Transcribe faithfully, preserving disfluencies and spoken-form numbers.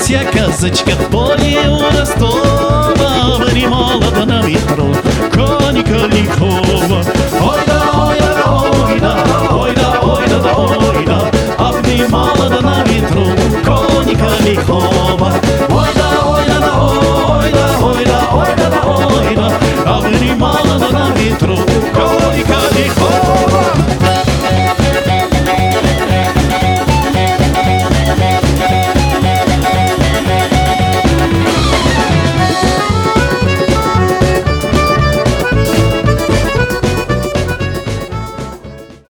Вся казочка в поле у Ростова, вынимала да на ветру коника лихого. Ой да, ой да, ой да, ой да, ой да, ой да, обнимала да на ветру коника лихого.